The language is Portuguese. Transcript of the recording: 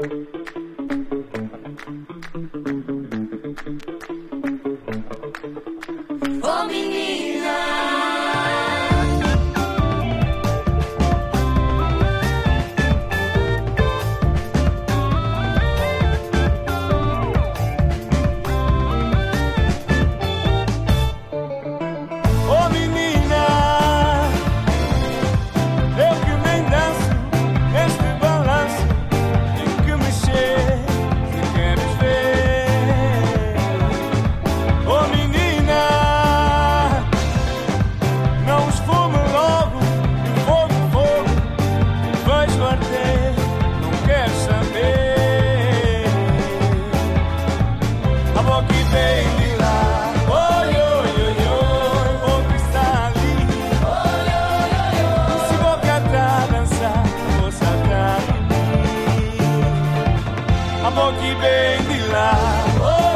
Oh menina, oh menina, eu que nem danço este balanço, em que mexer se queres ver. Oh menina, não esfume logo e fogo, fogo, vejo arder, não quero saber. A boca e vem de lá, oi, oi, oi, oi, boca está ali. Se boca está a dançar, moça está de mim. A boca e vem de lá, oi.